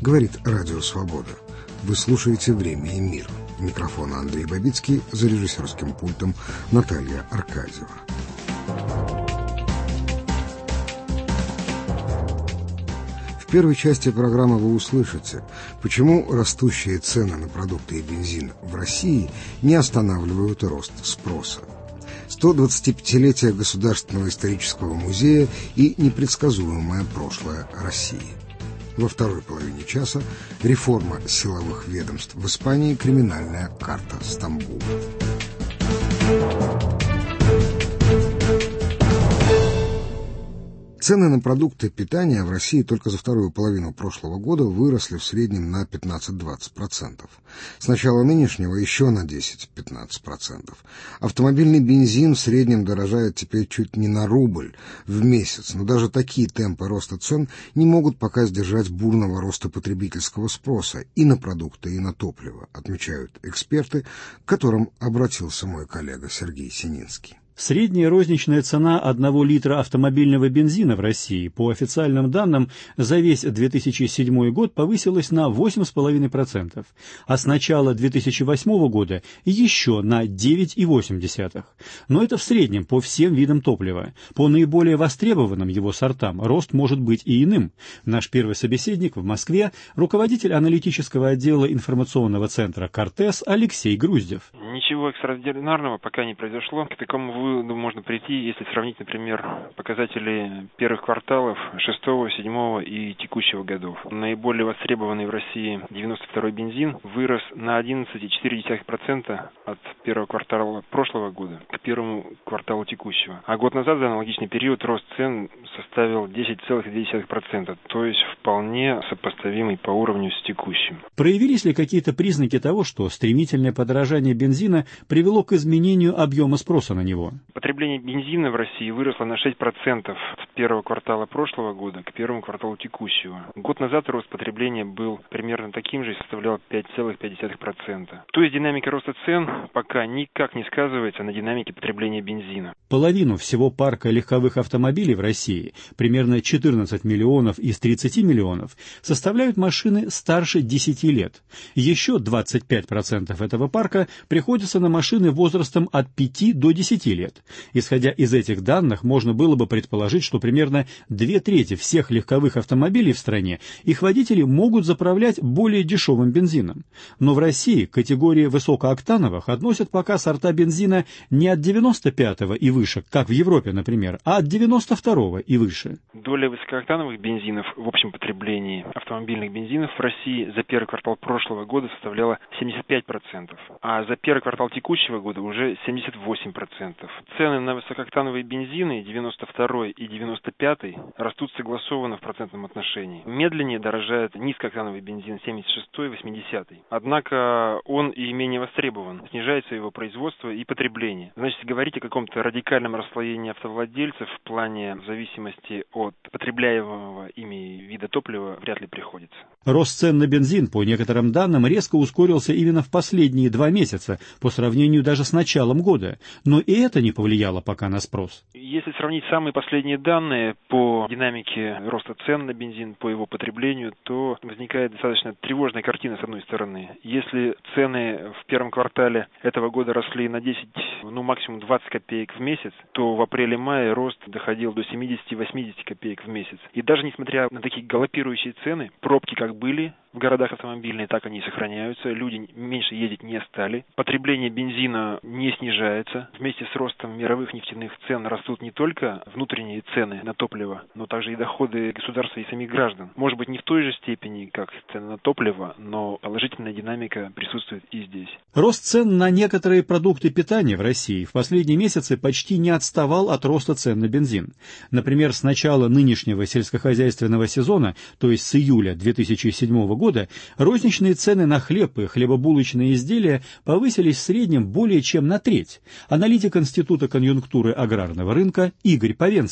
Говорит Радио Свобода. Вы слушаете «Время и мир». У микрофона Андрей Бабицкий, за режиссерским пультом Наталья Аркадьева. В первой части программы вы услышите, почему растущие цены на продукты и бензин в России не останавливают рост спроса. 125-летие Государственного исторического музея и непредсказуемое прошлое России. Во второй половине часа реформа силовых ведомств в Испании, криминальная карта Стамбула. Цены на продукты питания в России только за вторую половину прошлого года выросли в среднем на 15-20%. С начала нынешнего еще на 10-15%. Автомобильный бензин в среднем дорожает теперь чуть не на рубль в месяц, но даже такие темпы роста цен не могут пока сдержать бурного роста потребительского спроса и на продукты, и на топливо, отмечают эксперты, к которым обратился мой коллега Сергей Сининский. Средняя розничная цена 1 литра автомобильного бензина в России, по официальным данным, за весь 2007 год повысилась на 8,5%, а с начала 2008 года еще на 9,8%. Но это в среднем по всем видам топлива. По наиболее востребованным его сортам рост может быть и иным. Наш первый собеседник в Москве – руководитель аналитического отдела информационного центра «Кортес» Алексей Груздев. Ничего экстраординарного пока не произошло. К такому выводу можно прийти, если сравнить, например, показатели первых кварталов 6, 7 и текущего годов. Наиболее востребованный в России 92-й бензин вырос на 11,4% от первого квартала прошлого года к первому кварталу текущего. А год назад за аналогичный период рост цен составил 10,2%, то есть вполне сопоставимый по уровню с текущим. Проявились ли какие-то признаки того, что стремительное подорожание бензина привело к изменению объема спроса на него? Потребление бензина в России выросло на 6% с первого квартала прошлого года к первому кварталу текущего. Год назад рост потребления был примерно таким же и составлял 5,5%. То есть динамика роста цен пока никак не сказывается на динамике потребления бензина. Половину всего парка легковых автомобилей в России, примерно 14 миллионов из 30 миллионов, составляют машины старше 10 лет. Еще 25% этого парка приходится на машины возрастом от 5 до 10 лет. Исходя из этих данных, можно было бы предположить, что примерно 2/3 всех легковых автомобилей в стране их водители могут заправлять более дешевым бензином. Но в России к категории высокооктановых относят пока сорта бензина не от 95-го и выше, как в Европе, например, а от 92-го и выше. Доля высокооктановых бензинов в общем потреблении автомобильных бензинов в России за первый квартал прошлого года составляла 75%, а за первый квартал текущего года уже 78%. Цены на высокооктановые бензины 92 и 95 растут согласованно в процентном отношении. Медленнее дорожает низкооктановый бензин 76 и 80. Однако он и менее востребован. Снижается его производство и потребление. Значит, говорить о каком-то радикальном расслоении автовладельцев в плане зависимости от потребляемого ими вида топлива вряд ли приходится. Рост цен на бензин, по некоторым данным, резко ускорился именно в последние 2 месяца, по сравнению даже с началом года. Но и это не повлияло пока на спрос. Если сравнить самые последние данные по динамике роста цен на бензин, по его потреблению, то возникает достаточно тревожная картина с одной стороны. Если цены в первом квартале этого года росли на 10, максимум 20 копеек в месяц, то в апреле-мае рост доходил до 70-80 копеек в месяц. И даже несмотря на такие галопирующие цены, пробки как были в городах автомобильные, так они и сохраняются, люди меньше ездить не стали, потребление бензина не снижается. Вместе с ростом мировых нефтяных цен растут не только внутренние цены на топливо, но также и доходы государства и самих граждан. Может быть, не в той же степени, как цены на топливо, но положительная динамика присутствует и здесь. Рост цен на некоторые продукты питания в России в последние месяцы почти не отставал от роста цен на бензин. Например, с начала нынешнего сельскохозяйственного сезона, то есть с июля 2007 года, розничные цены на хлеб и хлебобулочные изделия повысились в среднем более чем на треть. Аналитик Института конъюнктуры аграрного рынка Игорь Павенский.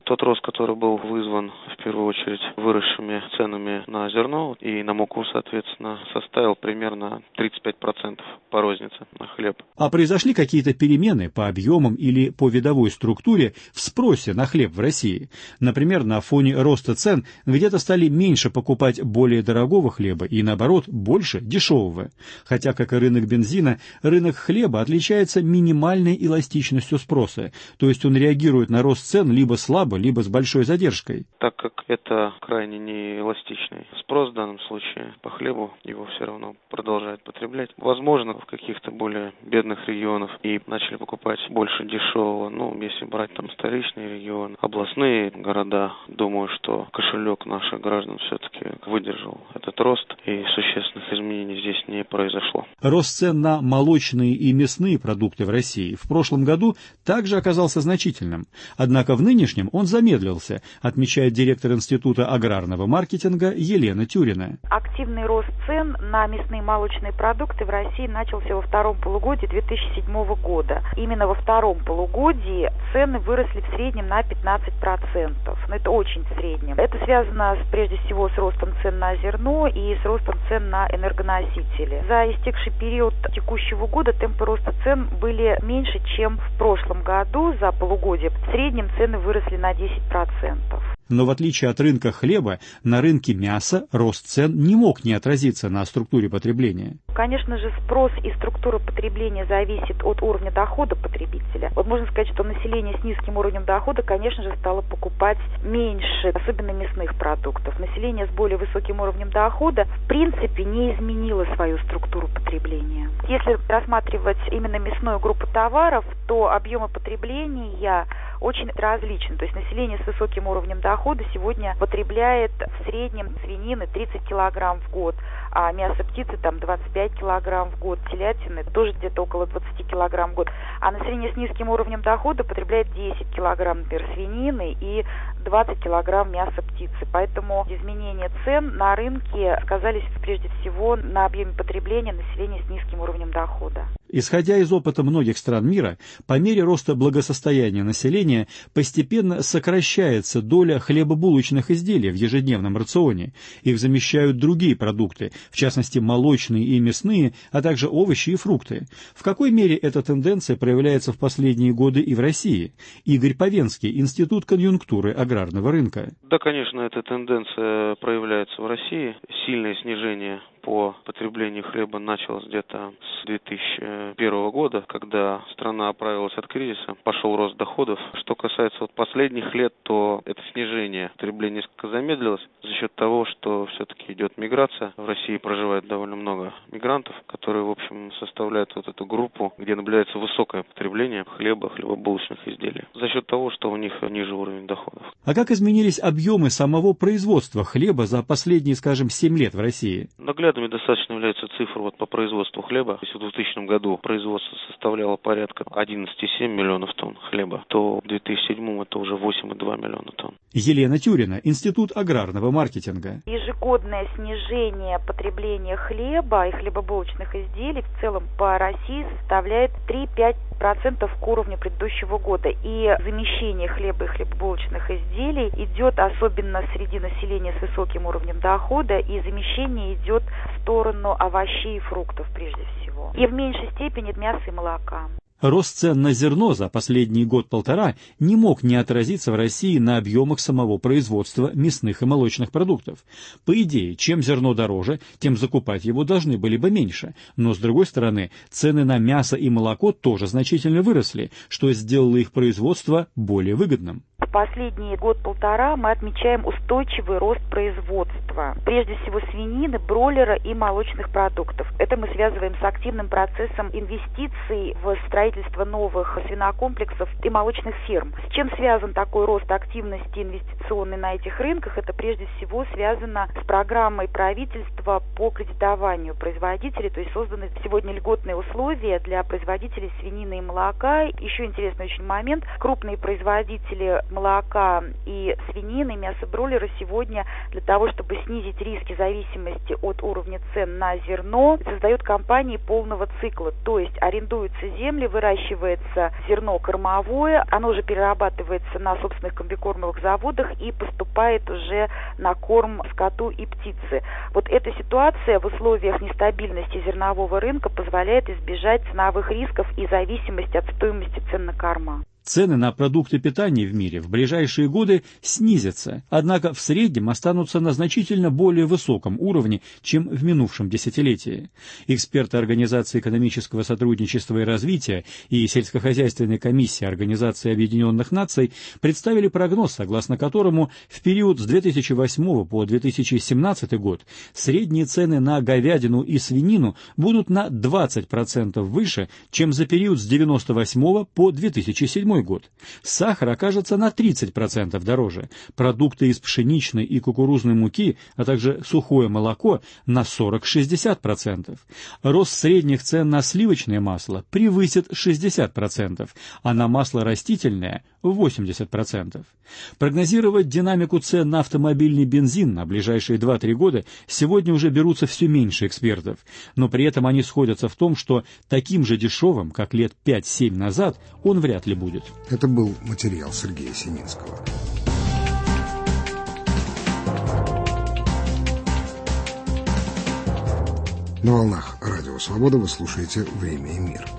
Тот рост, который был вызван в первую очередь выросшими ценами на зерно и на муку, соответственно, составил примерно 35% по рознице на хлеб. А произошли какие-то перемены по объемам или по видовой структуре в спросе на хлеб в России? Например, на фоне роста цен где-то стали меньше покупать более дорогого хлеба и, наоборот, больше дешевого. Хотя, как и рынок бензина, рынок хлеба отличается минимальной эластичностью спроса, то есть он реагирует на рост цен либо слабо, либо с большой задержкой. Так как это крайне неэластичный спрос в данном случае по хлебу, его все равно продолжают потреблять. Возможно, в каких-то более бедных регионах и начали покупать больше дешевого. Если брать там столичные регионы, областные города, думаю, что кошелек наших граждан все-таки выдержал этот рост, и существенных изменений здесь не произошло. Рост цен на молочные и мясные продукты в России в прошлом году также оказался значительным. Однако в нынешнем он замедлился, отмечает директор Института аграрного маркетинга Елена Тюрина. Активный рост цен на мясные и молочные продукты в России начался во втором полугодии 2007 года. Именно во втором полугодии цены выросли в среднем на 15%. Это очень в среднем. Это связано прежде всего с ростом цен на зерно и с ростом цен на энергоносители. За истекший период текущего года темпы роста цен были меньше, чем в прошлом году за полугодие. В среднем цены выросли на 10%. Но в отличие от рынка хлеба, на рынке мяса рост цен не мог не отразиться на структуре потребления. Конечно же, спрос и структура потребления зависит от уровня дохода потребителя. Можно сказать, что население с низким уровнем дохода, конечно же, стало покупать меньше, особенно мясных продуктов. Население с более высоким уровнем дохода, в принципе, не изменило свою структуру потребления. Если рассматривать именно мясную группу товаров, то объемы потребления очень различны. То есть население с высоким уровнем дохода сегодня потребляет в среднем свинины 30 килограмм в год, а мясо птицы 25 килограмм в год, телятины тоже где-то около 20 килограмм в год. А население с низким уровнем дохода потребляет 10 килограмм, например, свинины и 20 килограмм мяса птицы. Поэтому изменения цен на рынке сказались прежде всего на объеме потребления населения с низким уровнем дохода. Исходя из опыта многих стран мира, по мере роста благосостояния населения постепенно сокращается доля хлебобулочных изделий в ежедневном рационе. Их замещают другие продукты, в частности молочные и мясные, а также овощи и фрукты. В какой мере эта тенденция проявляется в последние годы и в России? Игорь Повенский, Институт конъюнктуры аграрного рынка. Да, конечно, эта тенденция проявляется в России. Сильное снижение по потреблению хлеба началось где-то с 2001 года, когда страна оправилась от кризиса, пошел рост доходов. Что касается последних лет, то это снижение потребления несколько замедлилось за счет того, что все-таки идет миграция. В России проживает довольно много мигрантов, которые, в общем, составляют эту группу, где наблюдается высокое потребление хлеба, хлебобулочных изделий, за счет того, что у них ниже уровень доходов. А как изменились объемы самого производства хлеба за последние, 7 лет в России? Наглядными достаточно являются цифры по производству хлеба. Если в 2000 году производство составляло порядка 11,7 миллионов тонн хлеба, то в 2007 это уже 8,2 миллиона тонн. Елена Тюрина, Институт аграрного маркетинга. Ежегодное снижение потребления хлеба и хлебобулочных изделий в целом по России составляет 3-5% к уровню предыдущего года. И замещение хлеба и хлебобулочных изделий идет особенно среди населения с высоким уровнем дохода, и замещение идет в сторону овощей и фруктов прежде всего. И в меньшей степени мяса и молока. Рост цен на зерно за последний год-полтора не мог не отразиться в России на объемах самого производства мясных и молочных продуктов. По идее, чем зерно дороже, тем закупать его должны были бы меньше. Но, с другой стороны, цены на мясо и молоко тоже значительно выросли, что сделало их производство более выгодным. В последний год-полтора мы отмечаем устойчивый рост производства. Прежде всего свинины, бройлера и молочных продуктов. Это мы связываем с активным процессом инвестиций в строительство новых свинокомплексов и молочных ферм. С чем связан такой рост активности инвестиционной на этих рынках? Это прежде всего связано с программой правительства по кредитованию производителей. То есть созданы сегодня льготные условия для производителей свинины и молока. Еще интересный очень момент. Крупные производители молока молока и свинины, мясобройлера сегодня для того, чтобы снизить риски зависимости от уровня цен на зерно, создают компании полного цикла. То есть арендуются земли, выращивается зерно кормовое, оно же перерабатывается на собственных комбикормовых заводах и поступает уже на корм скоту и птице. Вот эта ситуация в условиях нестабильности зернового рынка позволяет избежать ценовых рисков и зависимости от стоимости цен на корма. Цены на продукты питания в мире в ближайшие годы снизятся, однако в среднем останутся на значительно более высоком уровне, чем в минувшем десятилетии. Эксперты Организации экономического сотрудничества и развития и сельскохозяйственной комиссии Организации Объединенных Наций представили прогноз, согласно которому в период с 2008 по 2017 год средние цены на говядину и свинину будут на 20% выше, чем за период с 1998 по 2007 год. Сахар окажется на 30% дороже, продукты из пшеничной и кукурузной муки, а также сухое молоко на 40-60%. Рост средних цен на сливочное масло превысит 60%, а на масло растительное – 80%. Прогнозировать динамику цен на автомобильный бензин на ближайшие 2-3 года сегодня уже берутся все меньше экспертов, но при этом они сходятся в том, что таким же дешевым, как лет 5-7 назад, он вряд ли будет. Это был материал Сергея Синицкого. На волнах Радио Свобода вы слушаете «Время и мир».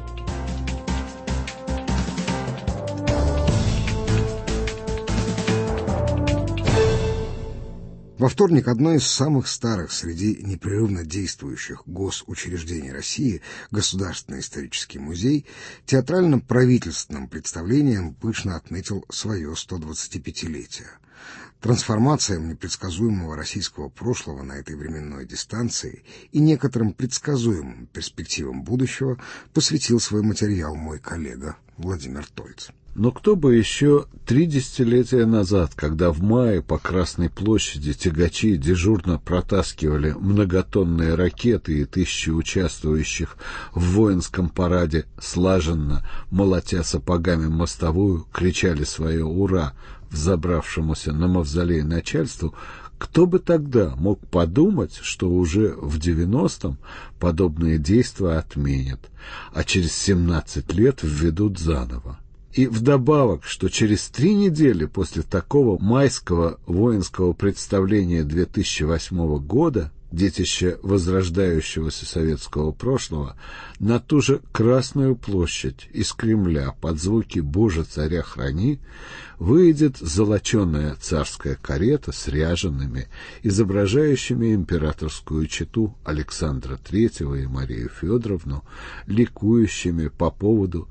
Во вторник одно из самых старых среди непрерывно действующих госучреждений России, Государственный исторический музей, театрально-правительственным представлением пышно отметил свое 125-летие. Трансформациям непредсказуемого российского прошлого на этой временной дистанции и некоторым предсказуемым перспективам будущего посвятил свой материал мой коллега Владимир Тольц. Но кто бы еще 3 десятилетия назад, когда в мае по Красной площади тягачи дежурно протаскивали многотонные ракеты и тысячи участвующих в воинском параде, слаженно, молотя сапогами мостовую, кричали свое «Ура!» взобравшемуся на мавзолей начальству, кто бы тогда мог подумать, что уже в 90-м подобные действия отменят, а через 17 лет введут заново. И вдобавок, что через 3 недели после такого майского воинского представления 2008 года, детище возрождающегося советского прошлого, на ту же Красную площадь из Кремля под звуки «Боже, царя храни» выйдет золоченая царская карета с ряжеными, изображающими императорскую чету Александра III и Марию Федоровну, ликующими по поводу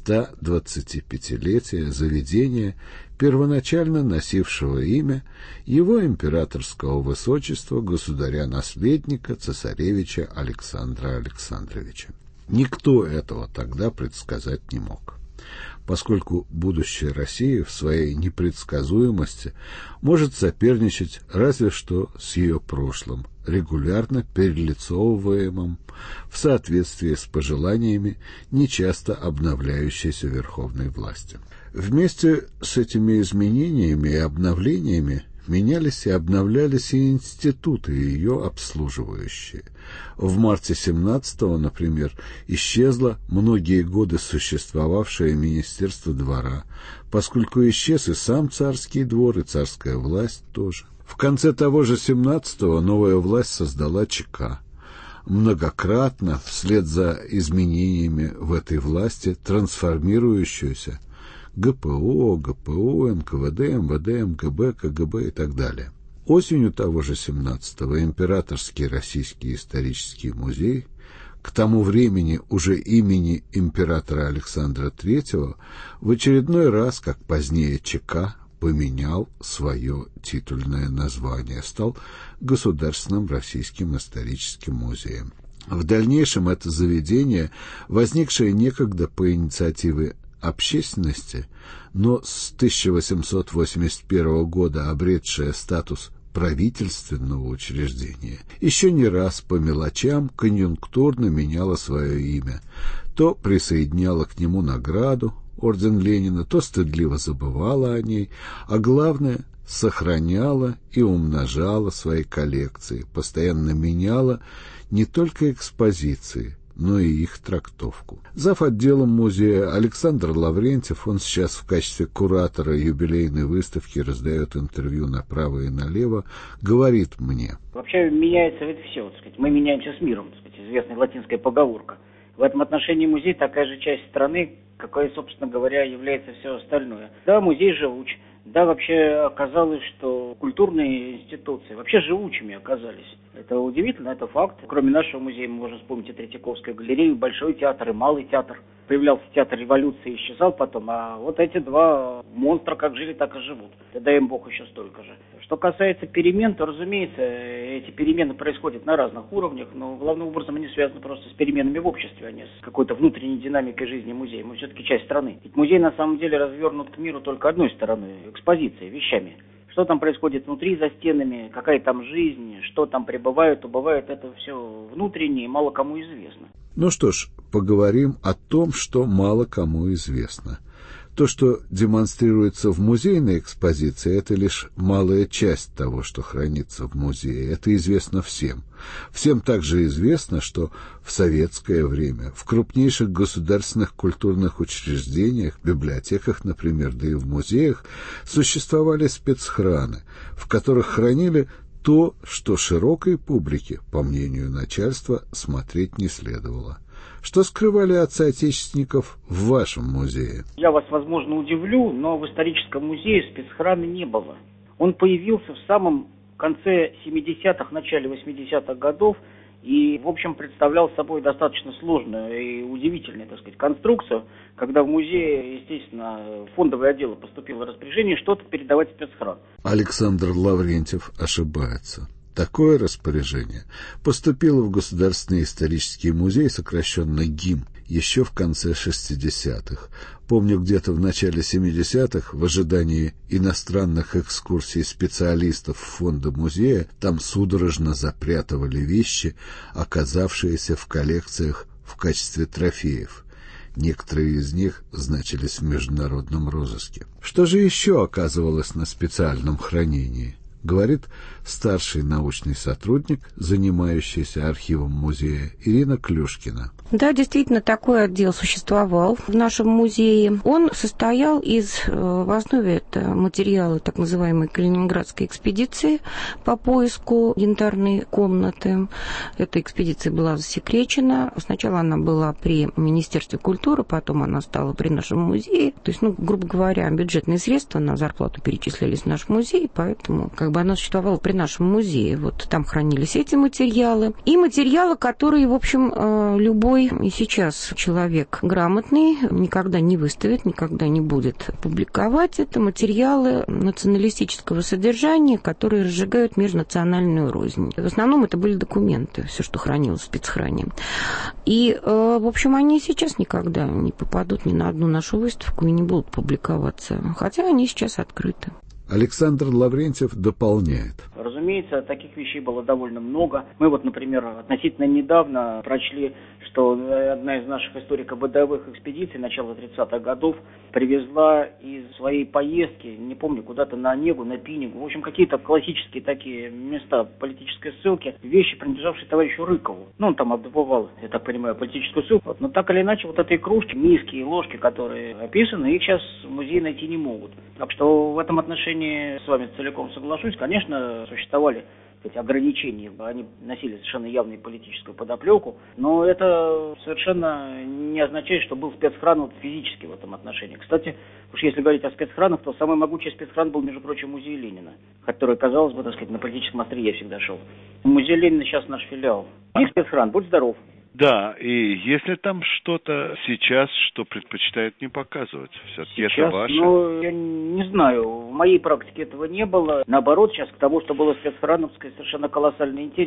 125-летия заведения, первоначально носившего имя его императорского высочества государя-наследника цесаревича Александра Александровича. Никто этого тогда предсказать не мог, поскольку будущее России в своей непредсказуемости может соперничать разве что с ее прошлым, регулярно перелицовываемым в соответствии с пожеланиями нечасто обновляющейся верховной власти. Вместе с этими изменениями и обновлениями менялись и обновлялись и институты, ее обслуживающие. В марте 17-го, например, исчезло многие годы существовавшее Министерство двора, поскольку исчез и сам царский двор, и царская власть тоже. В конце того же 17-го новая власть создала ЧК. Многократно, вслед за изменениями в этой власти, трансформирующуюся ГПО, НКВД, МВД, МГБ, КГБ и так далее. Осенью того же 17-го Императорский Российский исторический музей, к тому времени уже имени императора Александра III, в очередной раз, как позднее ЧК, поменял свое титульное название, стал Государственным Российским историческим музеем. В дальнейшем это заведение, возникшее некогда по инициативе общественности, но с 1881 года обретшее статус правительственного учреждения, еще не раз по мелочам конъюнктурно меняло свое имя, то присоединяло к нему награду, орден Ленина, то стыдливо забывала о ней, а главное — сохраняла и умножала свои коллекции, постоянно меняла не только экспозиции, но и их трактовку. Зав. Отделом музея Александр Лаврентьев, он сейчас в качестве куратора юбилейной выставки раздает интервью направо и налево, говорит мне. Вообще меняется ведь все, так сказать. Мы меняемся с миром, так сказать, известная латинская поговорка. В этом отношении музей такая же часть страны, какой, собственно говоря, является все остальное. Да, музей живуч. Да, вообще оказалось, что культурные институции вообще живучими оказались. Это удивительно, это факт. Кроме нашего музея мы можем вспомнить и Третьяковскую галерею, Большой театр и Малый театр. Появлялся театр революции и исчезал потом, а вот эти два монстра как жили, так и живут. Да дай им Бог еще столько же. Что касается перемен, то, разумеется, эти перемены происходят на разных уровнях, но главным образом они связаны просто с переменами в обществе, а не с какой-то внутренней динамикой жизни музея. Мы все-таки часть страны. Ведь музей на самом деле развернут к миру только одной стороной – экспозицией, вещами. Что там происходит внутри, за стенами, какая там жизнь, что там прибывает, убывает, это все внутреннее и мало кому известно. Ну что ж, поговорим о том, что мало кому известно. То, что демонстрируется в музейной экспозиции, это лишь малая часть того, что хранится в музее. Это известно всем. Всем также известно, что в советское время в крупнейших государственных культурных учреждениях, библиотеках, например, да и в музеях, существовали спецхраны, в которых хранили то, что широкой публике, по мнению начальства, смотреть не следовало. Что скрывали от соотечественников в вашем музее? Я вас, возможно, удивлю, но в историческом музее спецхрана не было. Он появился в самом конце 70-х, начале 80-х годов и, в общем, представлял собой достаточно сложную и удивительную, так сказать, конструкцию, когда в музее, естественно, в фондовые отделы поступило распоряжение что-то передавать в спецхран. Александр Лаврентьев ошибается. Такое распоряжение поступило в Государственный исторический музей, сокращенно ГИМ, еще в конце 60-х. Помню, где-то в начале 70-х, в ожидании иностранных экскурсий специалистов фонда музея, там судорожно запрятывали вещи, оказавшиеся в коллекциях в качестве трофеев. Некоторые из них значились в международном розыске. Что же еще оказывалось на специальном хранении? Говорит старший научный сотрудник, занимающийся архивом музея, Ирина Клюшкина. Да, действительно, такой отдел существовал в нашем музее. Он состоял в основе это материалы так называемой Калининградской экспедиции по поиску янтарной комнаты. Эта экспедиция была засекречена. Сначала она была при Министерстве культуры, потом она стала при нашем музее. То есть, грубо говоря, бюджетные средства на зарплату перечислялись в наш музей, поэтому она существовала при нашем музее. Вот там хранились эти материалы. И материалы, которые, в общем, любой и сейчас человек грамотный никогда не выставит, никогда не будет публиковать. Это материалы националистического содержания, которые разжигают межнациональную рознь. В основном это были документы, все, что хранилось в спецхране. И, в общем, они сейчас никогда не попадут ни на одну нашу выставку и не будут публиковаться. Хотя они сейчас открыты. Александр Лаврентьев дополняет. Разумеется, таких вещей было довольно много. Мы например, относительно недавно прочли, что одна из наших историко-бытовых экспедиций начала 30-х годов привезла из своей поездки, не помню, куда-то на Онегу, на Пинегу, в общем, какие-то классические такие места политической ссылки, вещи, принадлежавшие товарищу Рыкову. Он там отбывал, я так понимаю, политическую ссылку. Но так или иначе, этой кружки, миски и ложки, которые описаны, их сейчас в музее найти не могут. Так что в этом отношении с вами целиком соглашусь. Конечно, существовали эти ограничения, они носили совершенно явную политическую подоплеку, но это совершенно не означает, что был спецхран физически в этом отношении. Кстати, уж если говорить о спецхранах, то самый могучий спецхран был, между прочим, музей Ленина, который, казалось бы, на политическом острие всегда шел. Музей Ленина сейчас наш филиал. И спецхран, будь здоров. Да, и если там что-то сейчас, что предпочитают не показывать, все-таки сейчас, это ваше? Я не знаю, в моей практике этого не было. Наоборот, сейчас к тому, что было спецхрановское, совершенно колоссальный интерес.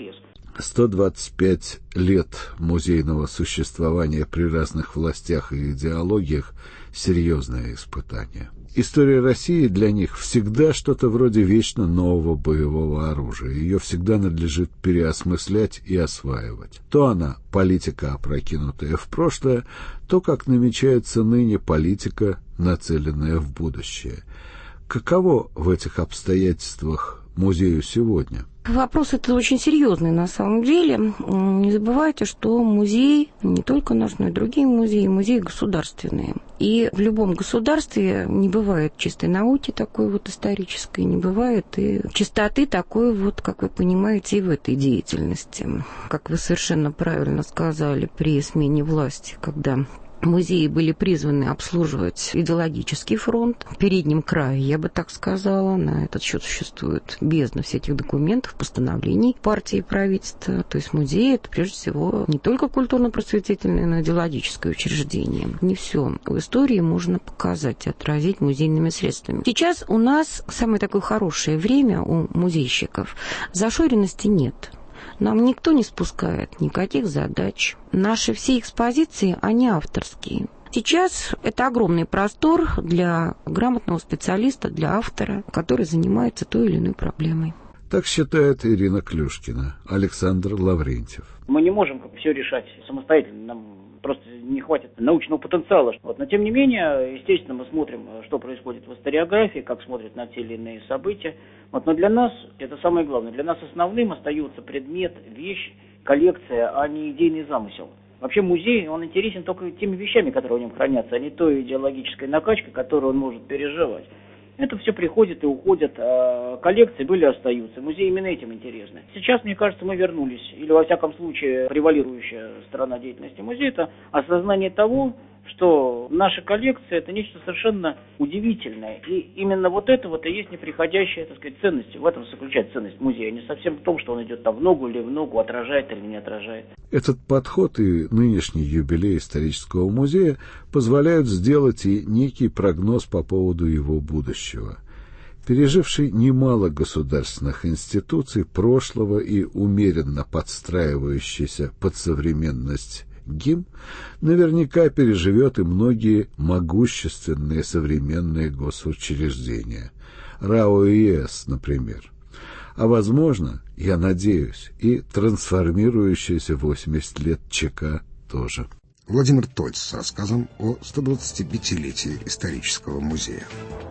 125 лет музейного существования при разных властях и идеологиях — серьезное испытание. История России для них всегда что-то вроде вечно нового боевого оружия. Ее всегда надлежит переосмыслять и осваивать. То она политика, опрокинутая в прошлое, то, как намечается ныне, политика, нацеленная в будущее. Каково в этих обстоятельствах музею сегодня? Вопрос это очень серьезный на самом деле. Не забывайте, что музей, не только наш, но и другие музеи государственные. И в любом государстве не бывает чистой науки такой вот исторической, не бывает и чистоты такой вот, как вы понимаете, и в этой деятельности. Как вы совершенно правильно сказали, при смене власти, когда музеи были призваны обслуживать идеологический фронт, в переднем крае, я бы так сказала. На этот счет существует бездна всяких документов, постановлений партии и правительства. То есть музей — это прежде всего не только культурно-просветительное, но и идеологическое учреждение. Не все в истории можно показать и отразить музейными средствами. Сейчас у нас самое такое хорошее время у музейщиков. Зашоренности нет. Нам никто не спускает никаких задач. Наши все экспозиции, они авторские. Сейчас это огромный простор для грамотного специалиста, для автора, который занимается той или иной проблемой. Так считает Ирина Клюшкина, Александр Лаврентьев. Мы не можем все решать самостоятельно, нам просто не хватит научного потенциала. Но тем не менее, естественно, мы смотрим, что происходит в историографии, как смотрят на те или иные события. Но для нас это самое главное. Для нас основным остается предмет, вещь, коллекция, а не идейный замысел. Вообще музей, он интересен только теми вещами, которые в нем хранятся, а не той идеологической накачкой, которую он может переживать. Это все приходит и уходит, а коллекции были и остаются. Музей именно этим интересны. Сейчас, мне кажется, мы вернулись, или во всяком случае превалирующая сторона деятельности музея, это осознание того, что наша коллекция — это нечто совершенно удивительное. И именно вот это вот и есть неприходящая, так сказать, ценность. В этом заключается ценность музея. Не совсем в том, что он идет там в ногу или в ногу, отражает или не отражает. Этот подход и нынешний юбилей исторического музея позволяют сделать и некий прогноз по поводу его будущего. Переживший немало государственных институций прошлого и умеренно подстраивающийся под современность ГИМ наверняка переживет и многие могущественные современные госучреждения. РАО и ЕС, например. А возможно, я надеюсь, и трансформирующиеся 80 лет ЧК тоже. Владимир Тольц с рассказом о 125-летии исторического музея.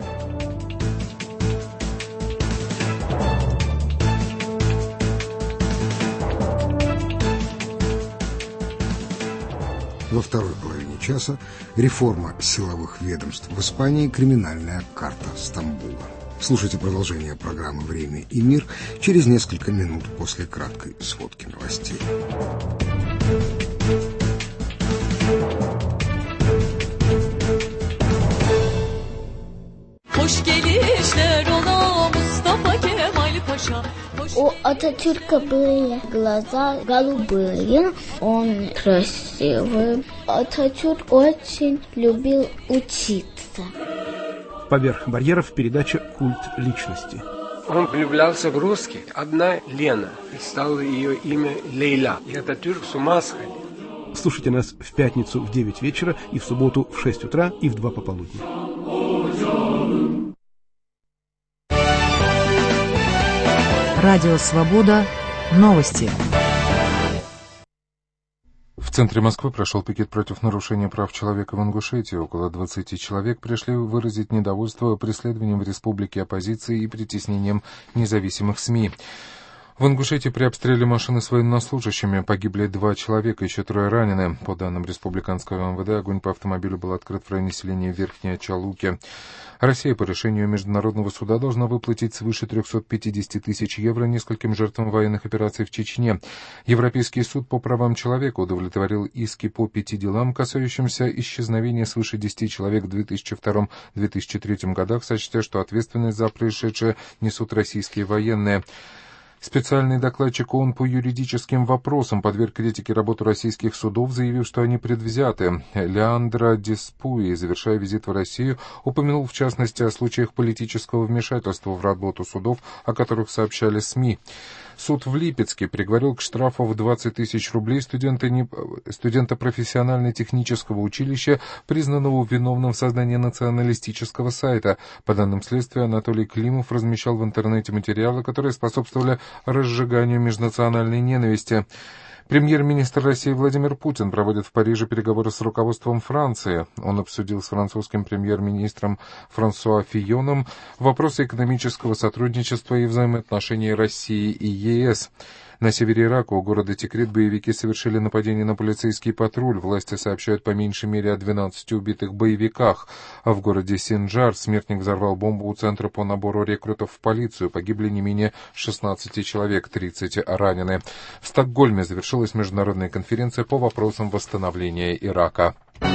Во второй половине часа реформа силовых ведомств в Испании, криминальная карта Стамбула. Слушайте продолжение программы «Время и мир» через несколько минут после краткой сводки новостей. У Ататюрка были глаза голубые, он красивый. Ататюрк очень любил учиться. Поверх барьеров передача «Культ личности». Он влюблялся в русских. Одна Лена. И стало ее имя Лейла. И Ататюрк с ума сходил. Слушайте нас в пятницу в 9 вечера и в субботу в 6 утра и в 2 пополудни. Радио «Свобода». Новости. В центре Москвы прошел пикет против нарушения прав человека в Ингушетии. Около 20 человек пришли выразить недовольство преследованием в республике оппозиции и притеснением независимых СМИ. В Ингушетии при обстреле машины с военнослужащими погибли 2 человека, еще 3 ранены. По данным республиканского МВД, огонь по автомобилю был открыт в районе селения Верхняя Чалуки. Россия по решению Международного суда должна выплатить свыше 350 тысяч евро нескольким жертвам военных операций в Чечне. Европейский суд по правам человека удовлетворил иски по 5 делам, касающимся исчезновения свыше 10 человек в 2002-2003 годах, сочтя, что ответственность за происшедшее несут российские военные. Специальный докладчик ООН по юридическим вопросам подверг критике работу российских судов, заявив, что они предвзяты. Леандро Диспуи, завершая визит в Россию, упомянул в частности о случаях политического вмешательства в работу судов, о которых сообщали СМИ. Суд в Липецке приговорил к штрафу в 20 тысяч рублей студента профессионально-технического училища, признанного виновным в создании националистического сайта. По данным следствия, Анатолий Климов размещал в интернете материалы, которые способствовали разжиганию межнациональной ненависти. Премьер-министр России Владимир Путин проводит в Париже переговоры с руководством Франции. Он обсудил с французским премьер-министром Франсуа Фийоном вопросы экономического сотрудничества и взаимоотношений России и ЕС. На севере Ирака у города Тикрит боевики совершили нападение на полицейский патруль. Власти сообщают по меньшей мере о 12 убитых боевиках. А в городе Синджар смертник взорвал бомбу у центра по набору рекрутов в полицию. Погибли не менее 16 человек, 30 ранены. В Стокгольме завершилась международная конференция по вопросам восстановления Ирака.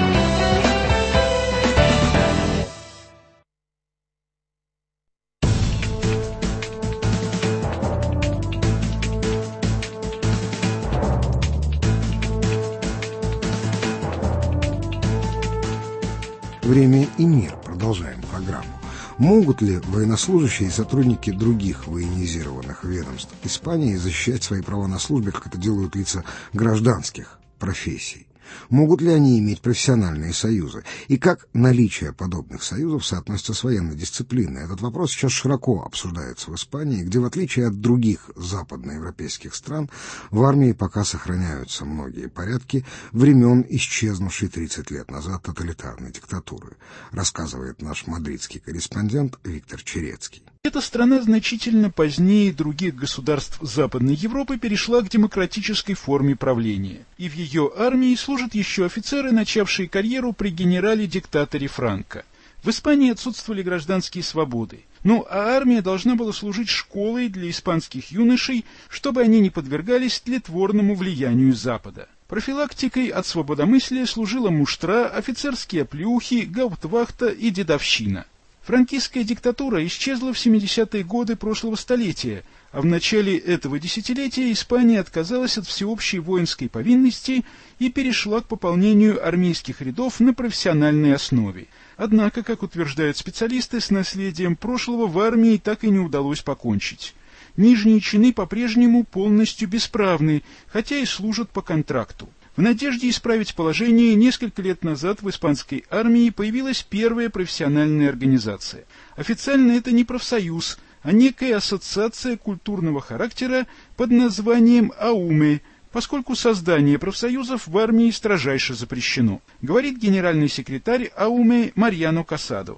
«Время и мир». Продолжаем программу. Могут ли военнослужащие и сотрудники других военизированных ведомств Испании защищать свои права на службе, как это делают лица гражданских профессий? Могут ли они иметь профессиональные союзы? И как наличие подобных союзов соотносится с военной дисциплиной? Этот вопрос сейчас широко обсуждается в Испании, где, в отличие от других западноевропейских стран, в армии пока сохраняются многие порядки времен исчезнувшей 30 лет назад тоталитарной диктатуры, рассказывает наш мадридский корреспондент Виктор Черецкий. Эта страна значительно позднее других государств Западной Европы перешла к демократической форме правления, и в ее армии служат еще офицеры, начавшие карьеру при генерале-диктаторе Франко. В Испании отсутствовали гражданские свободы, а армия должна была служить школой для испанских юношей, чтобы они не подвергались тлетворному влиянию Запада. Профилактикой от свободомыслия служила муштра, офицерские оплеухи, гауптвахта и дедовщина. Франкистская диктатура исчезла в 70-е годы прошлого столетия, а в начале этого десятилетия Испания отказалась от всеобщей воинской повинности и перешла к пополнению армейских рядов на профессиональной основе. Однако, как утверждают специалисты, с наследием прошлого в армии так и не удалось покончить. Нижние чины по-прежнему полностью бесправны, хотя и служат по контракту. В надежде исправить положение, несколько лет назад в испанской армии появилась первая профессиональная организация. Официально это не профсоюз, а некая ассоциация культурного характера под названием АУМЕ, поскольку создание профсоюзов в армии строжайше запрещено, говорит генеральный секретарь АУМЕ Мариано Касадо.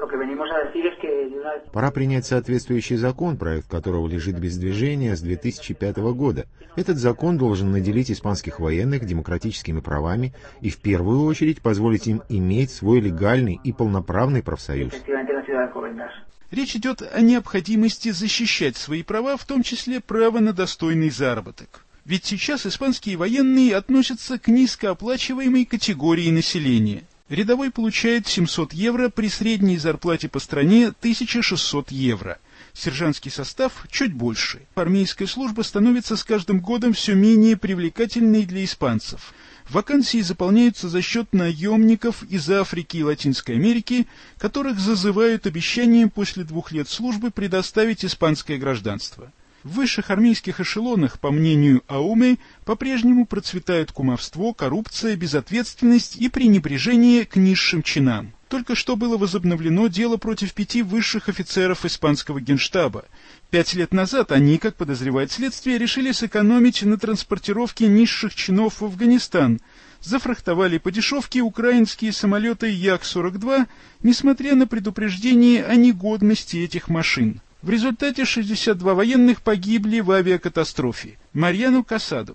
Пора принять соответствующий закон, проект которого лежит без движения с 2005 года. Этот закон должен наделить испанских военных демократическими правами и в первую очередь позволить им иметь свой легальный и полноправный профсоюз. Речь идет о необходимости защищать свои права, в том числе право на достойный заработок. Ведь сейчас испанские военные относятся к низкооплачиваемой категории населения. Рядовой получает 700 евро при средней зарплате по стране 1600 евро. Сержантский состав чуть больше. Армейская служба становится с каждым годом все менее привлекательной для испанцев. Вакансии заполняются за счет наемников из Африки и Латинской Америки, которых зазывают обещанием после 2 лет службы предоставить испанское гражданство. В высших армейских эшелонах, по мнению АУМЕ, по-прежнему процветают кумовство, коррупция, безответственность и пренебрежение к низшим чинам. Только что было возобновлено дело против 5 высших офицеров испанского генштаба. 5 лет назад они, как подозревает следствие, решили сэкономить на транспортировке низших чинов в Афганистан. Зафрахтовали по дешевке украинские самолеты Як-42, несмотря на предупреждение о негодности этих машин. В результате 62 военных погибли в авиакатастрофе. Мариано Касадо.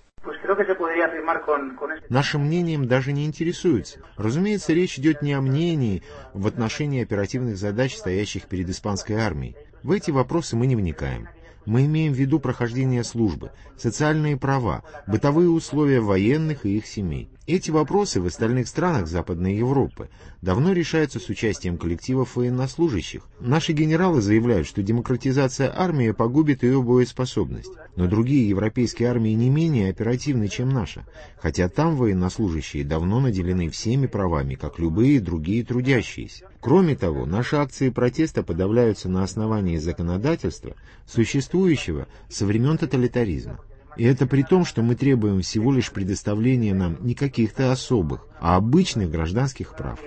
Нашим мнением даже не интересуются. Разумеется, речь идет не о мнении в отношении оперативных задач, стоящих перед испанской армией. В эти вопросы мы не вникаем. Мы имеем в виду прохождение службы, социальные права, бытовые условия военных и их семей. Эти вопросы в остальных странах Западной Европы давно решаются с участием коллективов военнослужащих. Наши генералы заявляют, что демократизация армии погубит ее боеспособность. Но другие европейские армии не менее оперативны, чем наша, хотя там военнослужащие давно наделены всеми правами, как любые другие трудящиеся. Кроме того, наши акции протеста подавляются на основании законодательства, существующего существующего со времен тоталитаризма. И это при том, что мы требуем всего лишь предоставления нам не каких-то особых, а обычных гражданских прав.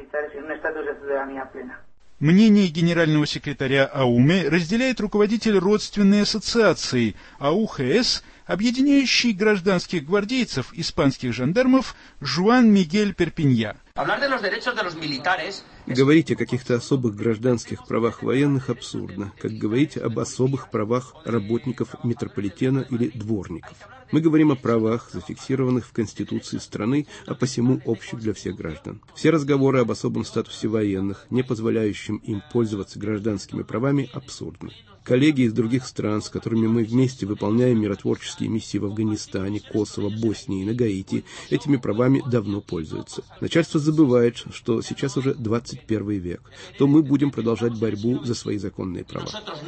Мнение генерального секретаря АУМЕ разделяет руководитель родственной ассоциации АУХС, объединяющей гражданских гвардейцев, испанских жандармов, Жуан Мигель Перпинья. Говорить о каких-то особых гражданских правах военных абсурдно, как говорить об особых правах работников метрополитена или дворников. Мы говорим о правах, зафиксированных в Конституции страны, а посему общих для всех граждан. Все разговоры об особом статусе военных, не позволяющим им пользоваться гражданскими правами, абсурдны. Коллеги из других стран, с которыми мы вместе выполняем миротворческие миссии в Афганистане, Косово, Боснии и на Гаити, этими правами давно пользуются. Начальство забывает, что сейчас уже 21 век, то мы будем продолжать борьбу за свои законные права.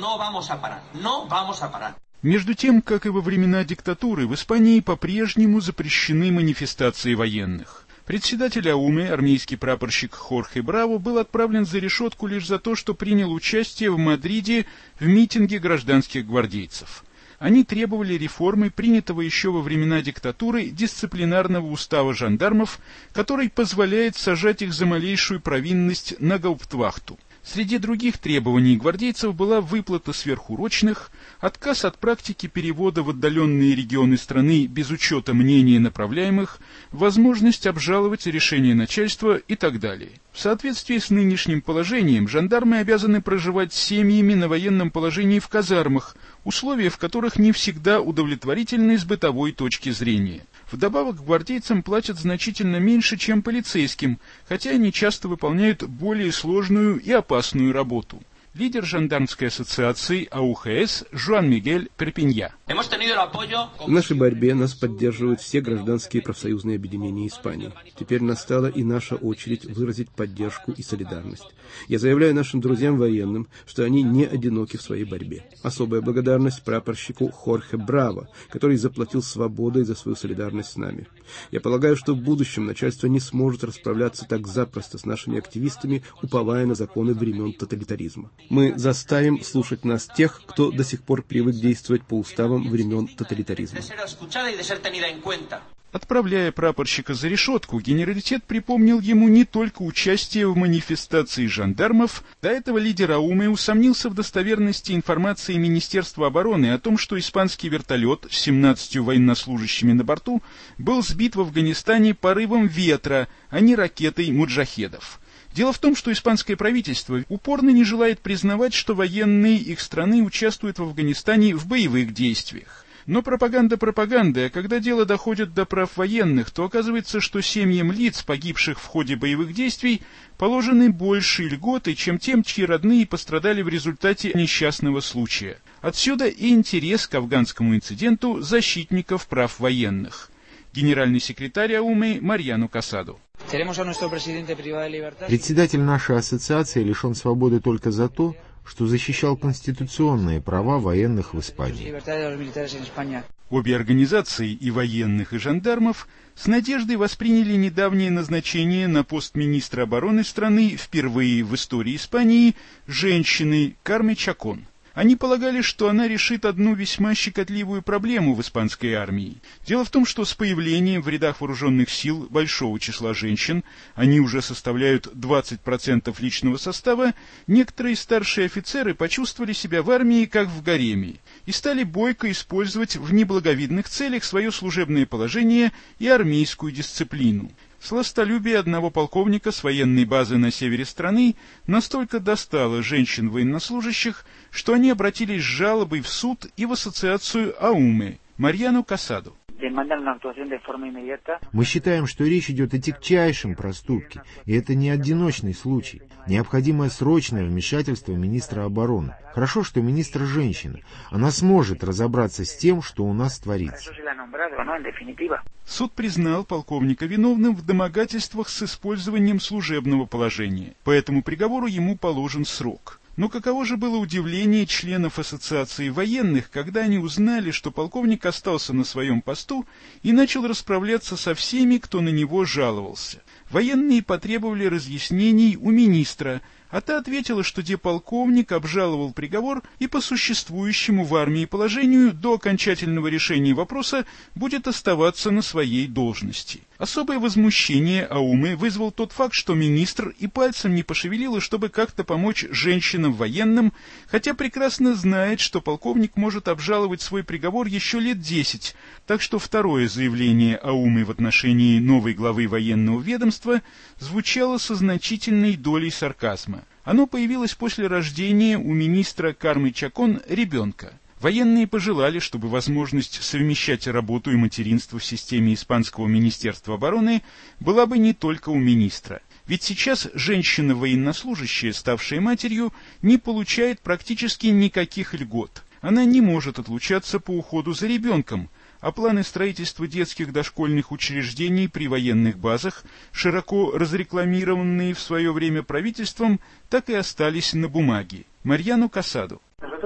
Между тем, как и во времена диктатуры, в Испании по-прежнему запрещены манифестации военных. Председатель АУМЕ, армейский прапорщик Хорхе Браво, был отправлен за решетку лишь за то, что принял участие в Мадриде в митинге гражданских гвардейцев. Они требовали реформы принятого еще во времена диктатуры дисциплинарного устава жандармов, который позволяет сажать их за малейшую провинность на гауптвахту. Среди других требований гвардейцев была выплата сверхурочных, отказ от практики перевода в отдаленные регионы страны без учета мнений направляемых, возможность обжаловать решение начальства и так далее. В соответствии с нынешним положением жандармы обязаны проживать с семьями на военном положении в казармах, условия в которых не всегда удовлетворительны с бытовой точки зрения. Вдобавок гвардейцам платят значительно меньше, чем полицейским, хотя они часто выполняют более сложную и опасную работу. Лидер жандармской ассоциации АУХС Жуан Мигель Перпинья. В нашей борьбе нас поддерживают все гражданские профсоюзные объединения Испании. Теперь настала и наша очередь выразить поддержку и солидарность. Я заявляю нашим друзьям военным, что они не одиноки в своей борьбе. Особая благодарность прапорщику Хорхе Браво, который заплатил свободой за свою солидарность с нами. Я полагаю, что в будущем начальство не сможет расправляться так запросто с нашими активистами, уповая на законы времен тоталитаризма. Мы заставим слушать нас тех, кто до сих пор привык действовать по уставам времен тоталитаризма. Отправляя прапорщика за решетку, генералитет припомнил ему не только участие в манифестации жандармов. До этого лидер АУМЕ усомнился в достоверности информации Министерства обороны о том, что испанский вертолет с 17 военнослужащими на борту был сбит в Афганистане порывом ветра, а не ракетой муджахедов. Дело в том, что испанское правительство упорно не желает признавать, что военные их страны участвуют в Афганистане в боевых действиях. Но пропаганда пропагандой, а когда дело доходит до прав военных, то оказывается, что семьям лиц, погибших в ходе боевых действий, положены большие льготы, чем тем, чьи родные пострадали в результате несчастного случая. Отсюда и интерес к афганскому инциденту защитников прав военных. Генеральный секретарь АУМЕ Марьяно Касадо. Председатель нашей ассоциации лишен свободы только за то, что защищал конституционные права военных в Испании. Обе организации, и военных, и жандармов, с надеждой восприняли недавнее назначение на пост министра обороны страны впервые в истории Испании женщины Карме Чакон. Они полагали, что она решит одну весьма щекотливую проблему в испанской армии. Дело в том, что с появлением в рядах вооруженных сил большого числа женщин, они уже составляют 20% личного состава, некоторые старшие офицеры почувствовали себя в армии как в гареме и стали бойко использовать в неблаговидных целях свое служебное положение и армейскую дисциплину. Сластолюбие одного полковника с военной базы на севере страны настолько достало женщин-военнослужащих, что они обратились с жалобой в суд и в ассоциацию АУМЕ. Марьяно Касадо. Мы считаем, что речь идет о тягчайшем проступке, и это не одиночный случай. Необходимое срочное вмешательство министра обороны. Хорошо, что министр женщина. Она сможет разобраться с тем, что у нас творится. Суд признал полковника виновным в домогательствах с использованием служебного положения. По этому приговору ему положен срок. Но каково же было удивление членов ассоциации военных, когда они узнали, что полковник остался на своем посту и начал расправляться со всеми, кто на него жаловался. Военные потребовали разъяснений у министра, А та ответила, что полковник обжаловал приговор и по существующему в армии положению до окончательного решения вопроса будет оставаться на своей должности. Особое возмущение Аумы вызвал тот факт, что министр и пальцем не пошевелила, чтобы как-то помочь женщинам-военным, хотя прекрасно знает, что полковник может обжаловать свой приговор еще лет 10, так что второе заявление Аумы в отношении новой главы военного ведомства звучало со значительной долей сарказма. Оно появилось после рождения у министра Кармы Чакон ребенка. Военные пожелали, чтобы возможность совмещать работу и материнство в системе Испанского министерства обороны была бы не только у министра. Ведь сейчас женщина-военнослужащая, ставшая матерью, не получает практически никаких льгот. Она не может отлучаться по уходу за ребенком, а планы строительства детских дошкольных учреждений при военных базах, широко разрекламированные в свое время правительством, так и остались на бумаге. Марьяну Касаду.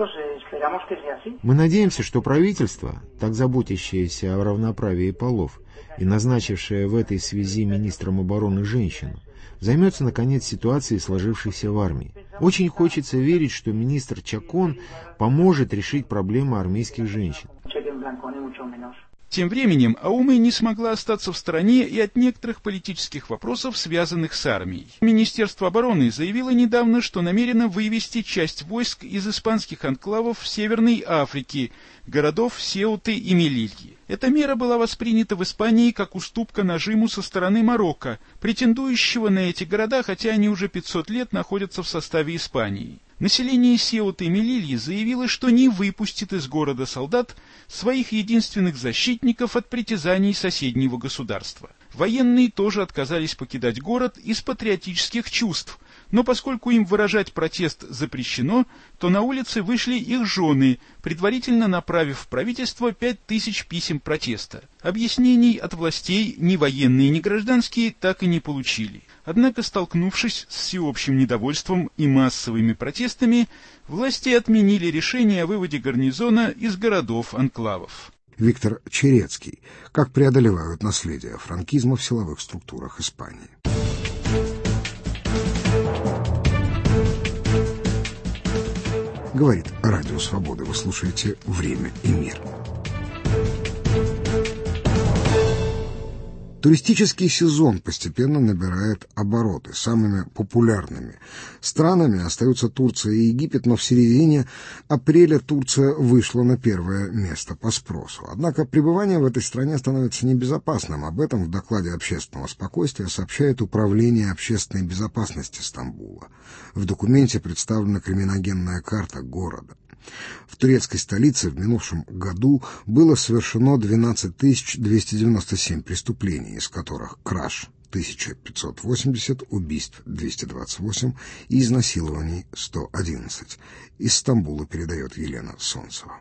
Мы надеемся, что правительство, так заботящееся о равноправии полов и назначившее в этой связи министром обороны женщину, займется, наконец, ситуацией, сложившейся в армии. Очень хочется верить, что министр Чакон поможет решить проблему армейских женщин. Тем временем Аумы не смогла остаться в стороне и от некоторых политических вопросов, связанных с армией. Министерство обороны заявило недавно, что намерено вывести часть войск из испанских анклавов в Северной Африке, городов Сеуты и Мелильи. Эта мера была воспринята в Испании как уступка нажиму со стороны Марокко, претендующего на эти города, хотя они уже 500 лет находятся в составе Испании. Население Сеуты и Мелильи заявило, что не выпустит из города солдат, своих единственных защитников от притязаний соседнего государства. Военные тоже отказались покидать город из патриотических чувств, но поскольку им выражать протест запрещено, то на улицы вышли их жены, предварительно направив в правительство 5000 писем протеста. Объяснений от властей ни военные, ни гражданские так и не получили. Однако, столкнувшись с всеобщим недовольством и массовыми протестами, власти отменили решение о выводе гарнизона из городов-анклавов. Виктор Черецкий. Как преодолевают наследие франкизма в силовых структурах Испании. Говорит Радио Свобода. Вы слушаете «Время и мир». Туристический сезон постепенно набирает обороты. Самыми популярными странами остаются Турция и Египет, но в середине апреля Турция вышла на первое место по спросу. Однако пребывание в этой стране становится небезопасным. Об этом в докладе общественного спокойствия сообщает Управление общественной безопасности Стамбула. В документе представлена криминогенная карта города. В турецкой столице в минувшем году было совершено 12 297 преступлений, из которых краж 1580, убийств 228 и изнасилований 111. Из Стамбула передает Елена Солнцева.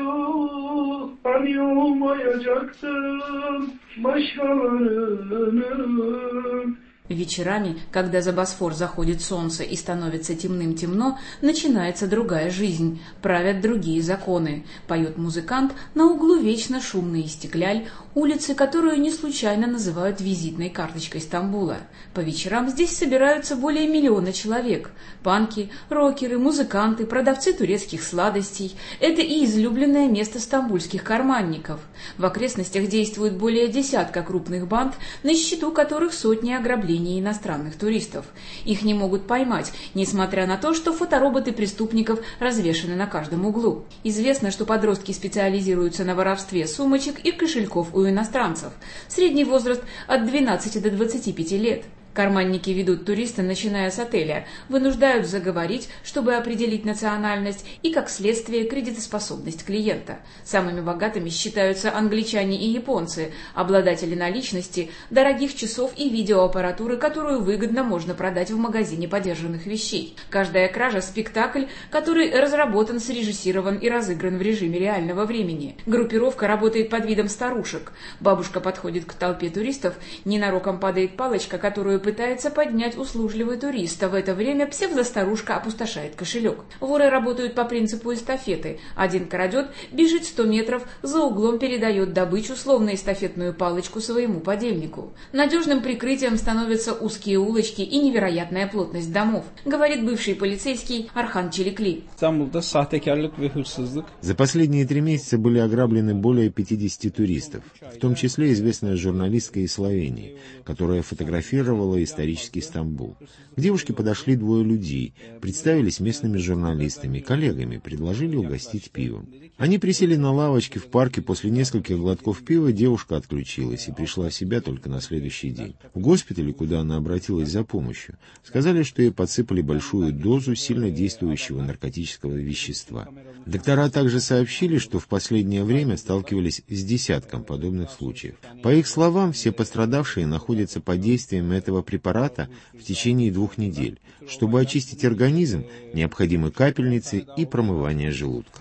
Вечерами, когда за Босфор заходит солнце и становится темным-темно, начинается другая жизнь, правят другие законы. Поет музыкант на углу вечно шумный Истикляль, улицы, которую не случайно называют визитной карточкой Стамбула. По вечерам здесь собираются более 1 миллиона человек. Панки, рокеры, музыканты, продавцы турецких сладостей – это и излюбленное место стамбульских карманников. В окрестностях действует более десятка крупных банд, на счету которых сотни ограблений иностранных туристов. Их не могут поймать, несмотря на то, что фотороботы преступников развешаны на каждом углу. Известно, что подростки специализируются на воровстве сумочек и кошельков у иностранцев. Средний возраст от 12 до 25 лет. Карманники ведут туриста, начиная с отеля, вынуждают заговорить, чтобы определить национальность и, как следствие, кредитоспособность клиента. Самыми богатыми считаются англичане и японцы, обладатели наличности, дорогих часов и видеоаппаратуры, которую выгодно можно продать в магазине подержанных вещей. Каждая кража – спектакль, который разработан, срежиссирован и разыгран в режиме реального времени. Группировка работает под видом старушек. Бабушка подходит к толпе туристов, ненароком падает палочка, которую пытается поднять услужливый турист, а в это время псевдостарушка опустошает кошелек. Воры работают по принципу эстафеты. Один крадет, бежит 100 метров, за углом передает добычу, словно эстафетную палочку своему подельнику. Надежным прикрытием становятся узкие улочки и невероятная плотность домов, говорит бывший полицейский Архан Челикли. За последние 3 месяца были ограблены более 50 туристов, в том числе известная журналистка из Словении, которая фотографировала исторический Стамбул. К девушке подошли 2 людей, представились местными журналистами, коллегами, предложили угостить пивом. Они присели на лавочке в парке, после нескольких глотков пива девушка отключилась и пришла в себя только на следующий день. В госпитале, куда она обратилась за помощью, сказали, что ей подсыпали большую дозу сильно действующего наркотического вещества. Доктора также сообщили, что в последнее время сталкивались с десятком подобных случаев. По их словам, все пострадавшие находятся под действием этого препарата в течение 2 недель. Чтобы очистить организм, необходимы капельницы и промывание желудка.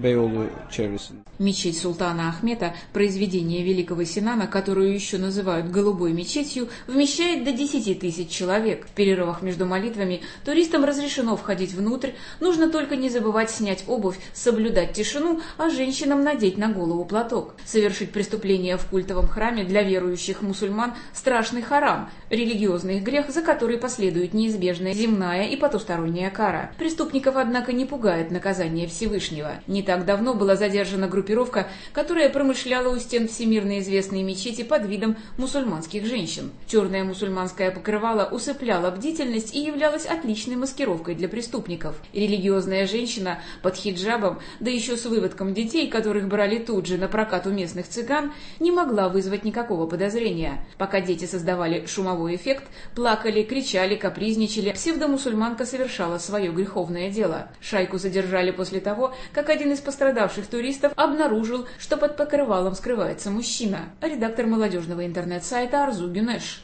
Мечеть Султана Ахмета, произведение Великого Синана, которую еще называют «голубой мечетью», вмещает до 10 000 человек. В перерывах между молитвами туристам разрешено входить внутрь, нужно только не забывать снять обувь, соблюдать тишину, а женщинам надеть на голову платок. Совершить преступление в культовом храме для верующих мусульман – страшный харам, религиозный грех, за который последует неизбежная земная и потусторонняя кара. Преступников, однако, не пугает наказание Всевышнего. Не так давно была задержана группировка, которая промышляла у стен всемирно известной мечети под видом мусульманских женщин. Черное мусульманское покрывало усыпляло бдительность и являлось отличной маскировкой для преступников. Религиозная женщина под хиджабом, да еще с выводком детей, которых брали тут же на прокат у местных цыган, не могла вызвать никакого подозрения. Пока дети создавали шумовой эффект, плакали, кричали, капризничали, псевдомусульманка совершала свое греховное дело. Шайку задержали после того, как один из пострадавших туристов обнаружил, что под покрывалом скрывается мужчина. Редактор молодежного интернет-сайта Арзу Гюнеш.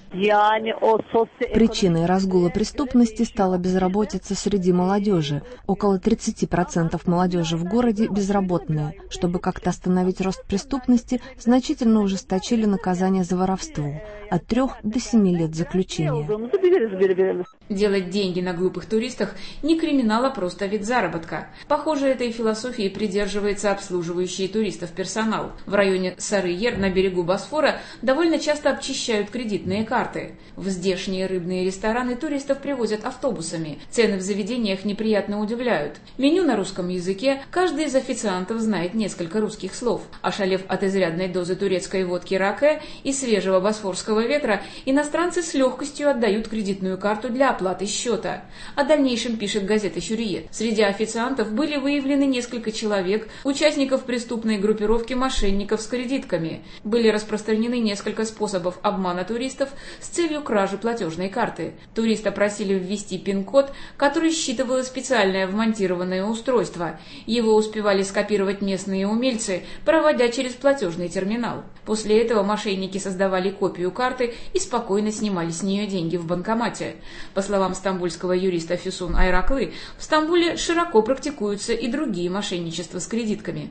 Причиной разгула преступности стала безработица среди молодежи. Около 30% молодежи в городе безработные. Чтобы как-то остановить рост преступности, значительно ужесточили наказание за воровство – от 3 до 7 лет заключения. Делать деньги на глупых туристах не криминал, а просто вид заработка. Похоже, этой философии придерживается обслуживающий туристов персонал. В районе Сары-Ер на берегу Босфора довольно часто обчищают кредитные карты. В здешние рыбные рестораны туристов привозят автобусами. Цены в заведениях неприятно удивляют. Меню на русском языке, каждый из официантов знает несколько русских слов. Ошалев от изрядной дозы турецкой водки раке и свежего босфорского ветра, иностранцы с легкостью отдают кредитную карту для оплаты счета. О дальнейшем пишет газета «Хюрриет». Среди официантов были выявлены несколько человек, участников преступной группировки мошенников с кредитками. Были распространены несколько способов обмана туристов с целью кражи платежной карты. Туриста просили ввести пин-код, который считывало специальное вмонтированное устройство. Его успевали скопировать местные умельцы, проводя через платежный терминал. После этого мошенники создавали копию карты и спокойно снимали с нее деньги в банкомате. По словам стамбульского юриста Фюсун Айраклы, в Стамбуле широко практикуются и другие мошенничества с кредитками.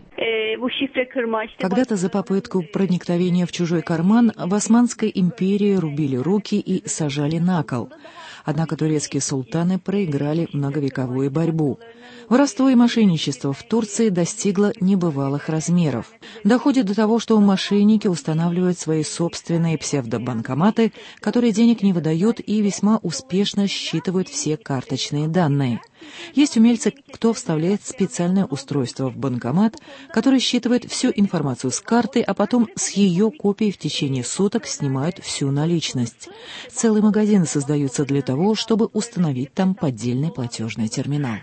Когда-то за попытку проникновения в чужой карман в Османской империи рубили руки и сажали на кол. Однако турецкие султаны проиграли многовековую борьбу. Воровство и мошенничество в Турции достигло небывалых размеров. Доходит до того, что мошенники устанавливают свои собственные псевдобанкоматы, которые денег не выдают и весьма успешно считывают все карточные данные. Есть умельцы, кто вставляет специальное устройство в банкомат, которое считывает всю информацию с карты, а потом с ее копией в течение суток снимают всю наличность. Целые магазины создаются для того, чтобы установить там поддельный платежный терминал.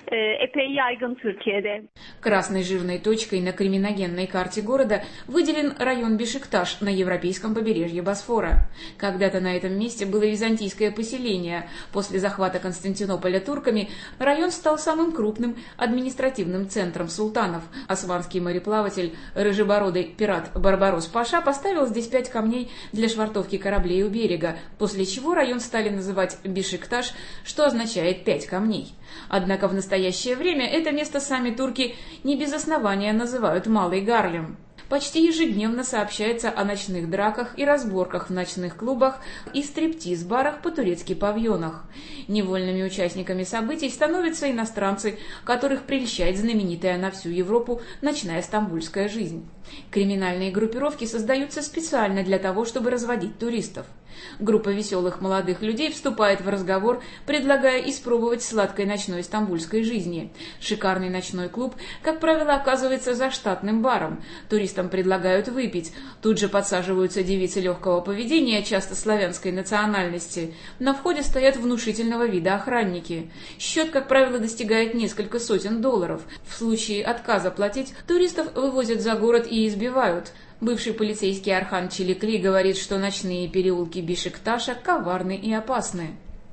Красной жирной точкой на криминогенной карте города выделен район Бешикташ на европейском побережье Босфора. Когда-то на этом месте было византийское поселение. После захвата Константинополя турками район стал самым крупным административным центром султанов. Османский мореплаватель, рыжебородый пират Барбарос Паша поставил здесь 5 камней для швартовки кораблей у берега, после чего район стали называть Бешикташ, что означает 5 камней. Однако в настоящее время это место сами турки не без основания называют Малый Гарлем. почти ежедневно сообщается о ночных драках и разборках в ночных клубах и стриптиз-барах по-турецки павильонах. Невольными участниками событий становятся иностранцы, которых прельщает знаменитая на всю Европу ночная стамбульская жизнь. Криминальные группировки создаются специально для того, чтобы разводить туристов. Группа веселых молодых людей вступает в разговор, предлагая испробовать сладкой ночной стамбульской жизни. Шикарный ночной клуб, как правило, оказывается за штатным баром. Туристам предлагают выпить. Тут же подсаживаются девицы легкого поведения, часто славянской национальности. На входе стоят внушительного вида охранники. Счет, как правило, достигает несколько сотен долларов. В случае отказа платить, туристов вывозят за город и избивают. Бывший полицейский Архан Челикли говорит, что ночные переулки Бешикташа коварны и опасны.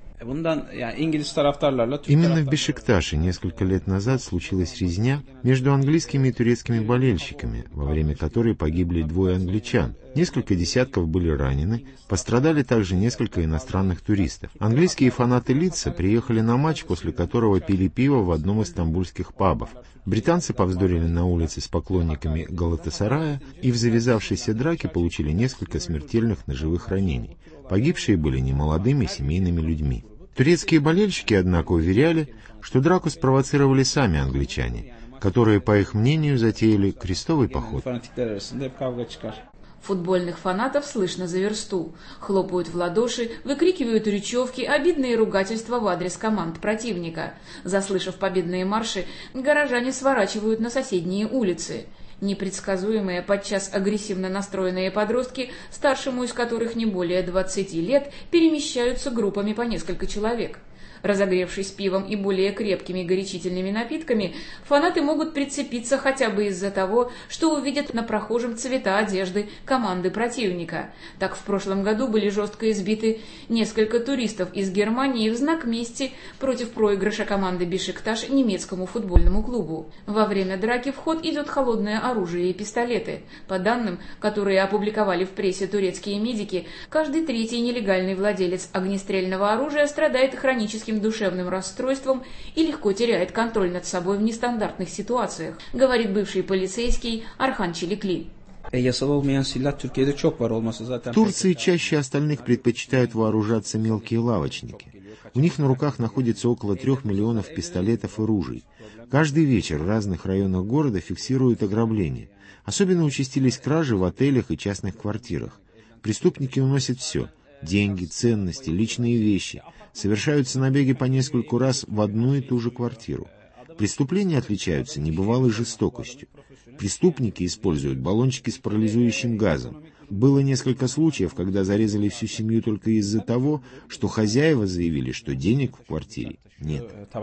Именно в Бешикташе несколько лет назад случилась резня между английскими и турецкими болельщиками, во время которой погибли 2 англичан. Несколько десятков были ранены, пострадали также несколько иностранных туристов. Английские фанаты Лидса приехали на матч, после которого пили пиво в одном из стамбульских пабов. Британцы повздорили на улице с поклонниками Галатасарая и в завязавшейся драке получили несколько смертельных ножевых ранений. Погибшие были немолодыми семейными людьми. Турецкие болельщики, однако, уверяли, что драку спровоцировали сами англичане, которые, по их мнению, затеяли крестовый поход. Футбольных фанатов слышно за версту. Хлопают в ладоши, выкрикивают речевки, обидные ругательства в адрес команд противника. Заслышав победные марши, горожане сворачивают на соседние улицы. Непредсказуемые, подчас агрессивно настроенные подростки, старшему из которых не более 20 лет, перемещаются группами по несколько человек. Разогревшись пивом и более крепкими горячительными напитками, фанаты могут прицепиться хотя бы из-за того, что увидят на прохожем цвета одежды команды противника. Так в прошлом году были жестко избиты несколько туристов из Германии в знак мести против проигрыша команды Бешикташ немецкому футбольному клубу. Во время драки в ход идет холодное оружие и пистолеты. По данным, которые опубликовали в прессе турецкие медики, каждый 3-й нелегальный владелец огнестрельного оружия страдает хроническим душевным расстройством и легко теряет контроль над собой в нестандартных ситуациях, говорит бывший полицейский Архан Челикли. В Турции чаще остальных предпочитают вооружаться мелкие лавочники. У них на руках находится около 3 миллионов пистолетов и ружей. Каждый вечер в разных районах города фиксируют ограбления. Особенно участились кражи в отелях и частных квартирах. Преступники уносят все – деньги, ценности, личные вещи. Совершаются набеги по нескольку раз в одну и ту же квартиру. Преступления отличаются небывалой жестокостью. Преступники используют баллончики с парализующим газом. Было несколько случаев, когда зарезали всю семью только из-за того, что хозяева заявили, что денег в квартире нет.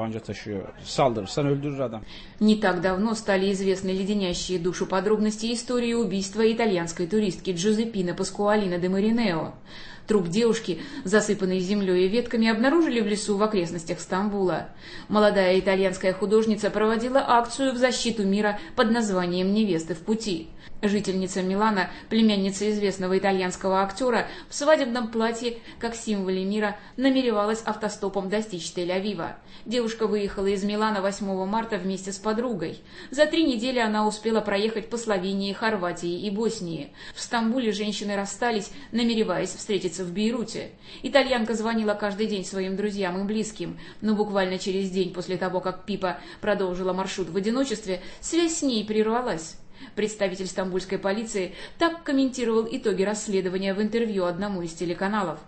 Не так давно стали известны леденящие душу подробности истории убийства итальянской туристки Джузеппине Паскуалино де Маринео. Труп девушки, засыпанный землей и ветками, обнаружили в лесу в окрестностях Стамбула. Молодая итальянская художница проводила акцию в защиту мира под названием «Невесты в пути». Жительница Милана, племянница известного итальянского актера, в свадебном платье, как символе мира, намеревалась автостопом достичь Тель-Авива. Девушка выехала из Милана 8 марта вместе с подругой. За 3 недели она успела проехать по Словении, Хорватии и Боснии. В Стамбуле женщины расстались, намереваясь встретиться в Бейруте. Итальянка звонила каждый день своим друзьям и близким, но буквально через день после того, как Пипа продолжила маршрут в одиночестве, связь с ней прервалась. Представитель стамбульской полиции так комментировал итоги расследования в интервью одному из телеканалов.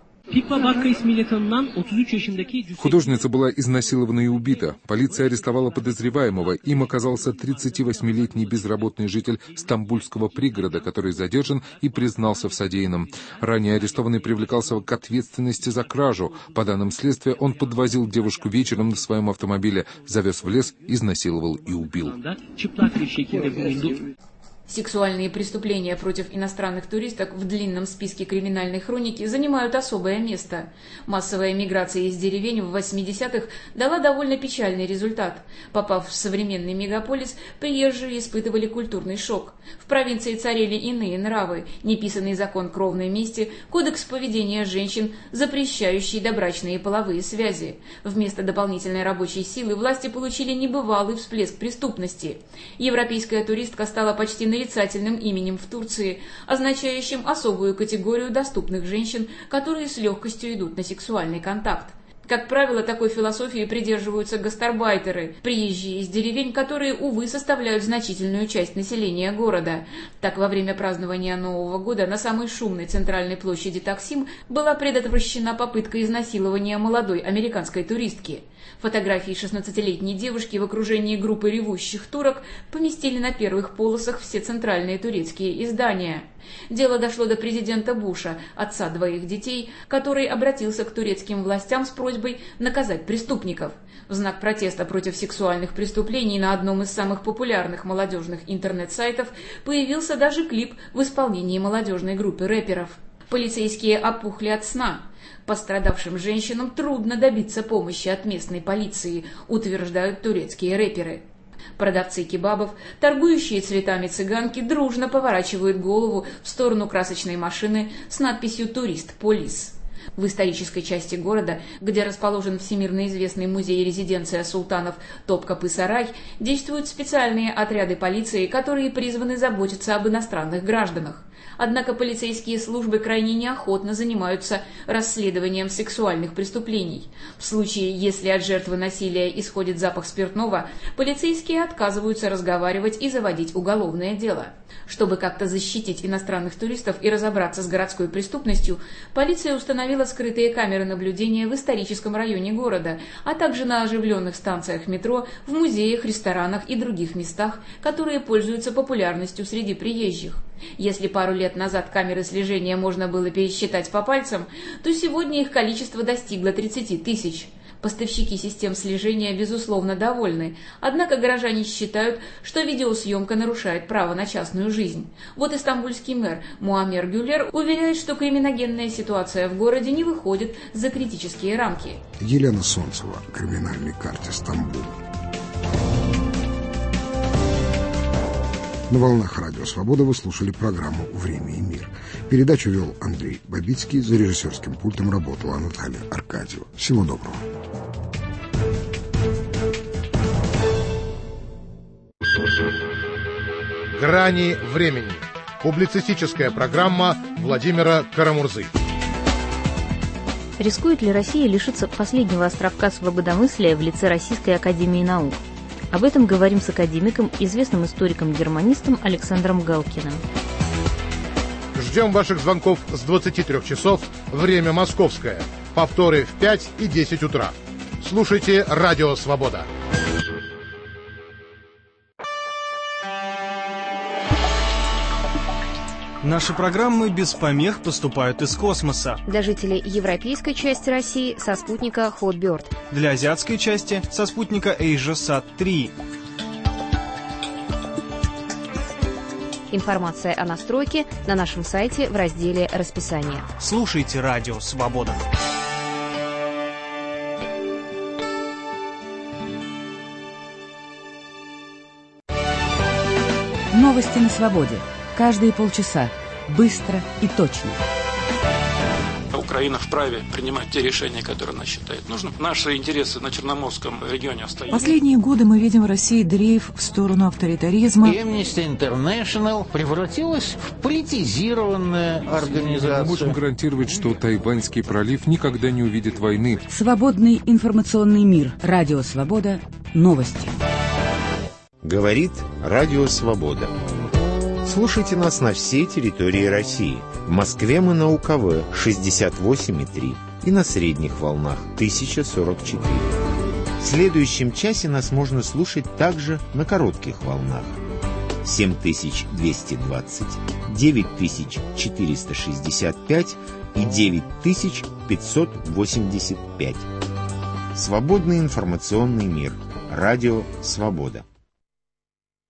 Художница была изнасилована и убита. Полиция арестовала подозреваемого. Им оказался 38-летний безработный житель стамбульского пригорода, который задержан и признался в содеянном. Ранее арестованный привлекался к ответственности за кражу. По данным следствия, он подвозил девушку вечером на своем автомобиле, завез в лес, изнасиловал и убил. Сексуальные преступления против иностранных туристок в длинном списке криминальной хроники занимают особое место. Массовая миграция из деревень в 80-х дала довольно печальный результат. Попав в современный мегаполис, приезжие испытывали культурный шок. В провинции царили иные нравы, неписанный закон кровной мести, кодекс поведения женщин, запрещающий добрачные половые связи. Вместо дополнительной рабочей силы власти получили небывалый всплеск преступности. Европейская туристка стала почти на нарицательным именем в Турции, означающим особую категорию доступных женщин, которые с легкостью идут на сексуальный контакт. Как правило, такой философии придерживаются гастарбайтеры, приезжие из деревень, которые, увы, составляют значительную часть населения города. Так, во время празднования Нового года на самой шумной центральной площади Таксим была предотвращена попытка изнасилования молодой американской туристки. Фотографии 16-летней девушки в окружении группы ревущих турок поместили на первых полосах все центральные турецкие издания. Дело дошло до президента Буша, отца двоих детей, который обратился к турецким властям с просьбой наказать преступников. В знак протеста против сексуальных преступлений на одном из самых популярных молодежных интернет-сайтов появился даже клип в исполнении молодежной группы рэперов. Полицейские опухли от сна. Пострадавшим женщинам трудно добиться помощи от местной полиции, утверждают турецкие рэперы. Продавцы кебабов, торгующие цветами цыганки, дружно поворачивают голову в сторону красочной машины с надписью «Турист Полис». В исторической части города, где расположен всемирно известный музей-резиденция султанов Топкапы-Сарай, действуют специальные отряды полиции, которые призваны заботиться об иностранных гражданах. Однако полицейские службы крайне неохотно занимаются расследованием сексуальных преступлений. В случае, если от жертвы насилия исходит запах спиртного, полицейские отказываются разговаривать и заводить уголовное дело. Чтобы как-то защитить иностранных туристов и разобраться с городской преступностью, полиция установила скрытые камеры наблюдения в историческом районе города, а также на оживленных станциях метро, в музеях, ресторанах и других местах, которые пользуются популярностью среди приезжих. Если пару лет назад камеры слежения можно было пересчитать по пальцам, то сегодня их количество достигло 30 тысяч. Поставщики систем слежения, безусловно, довольны, однако горожане считают, что видеосъемка нарушает право на частную жизнь. Вот истамбульский мэр Муаммер Гюлер уверяет, что криминогенная ситуация в городе не выходит за критические рамки. Елена Солнцева о криминальной карте Стамбула. На волнах Радио Свобода вы слушали программу «Время и мир». Передачу вел Андрей Бабицкий, за режиссерским пультом работала Наталья Аркадьева. Всего доброго. «Грани времени». Публицистическая программа Владимира Карамурзы. Рискует ли Россия лишиться последнего островка свободомыслия в лице Российской академии наук? Об этом говорим с академиком, известным историком-германистом Александром Галкиным. Ждем ваших звонков с 23 часов, время московское. Повторы в 5 и 10 утра. Слушайте «Радио Свобода». Наши программы без помех поступают из космоса. Для жителей европейской части России со спутника Hotbird. Для азиатской части со спутника AsiaSat-3. Информация о настройке на нашем сайте в разделе «Расписание». Слушайте «Радио Свобода». Новости на свободе. Каждые полчаса. Быстро и точно. Украина вправе принимать те решения, которые она считает нужным. Наши интересы на Черноморском регионе остаются. Последние годы мы видим в России дрейф в сторону авторитаризма. Amnesty International превратилась в политизированную организацию. Мы можем гарантировать, что Тайваньский пролив никогда не увидит войны. Свободный информационный мир. Радио Свобода. Новости. Говорит Радио Свобода. Слушайте нас на всей территории России. В Москве мы на УКВ 68,3 и на средних волнах 1044. В следующем часе нас можно слушать также на коротких волнах 7220, 9465 и 9585. Свободный информационный мир. Радио Свобода.